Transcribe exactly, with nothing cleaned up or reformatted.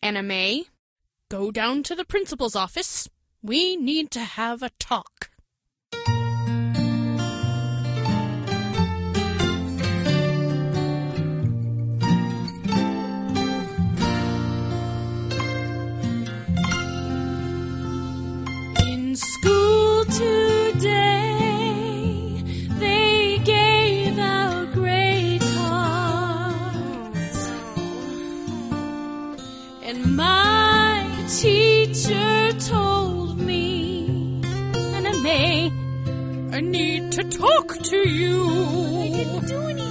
Anna May, go down to the principal's office. We need to have a talk. In school today, they gave out grade cards, and my teacher told me, Anna May, I need to talk to you.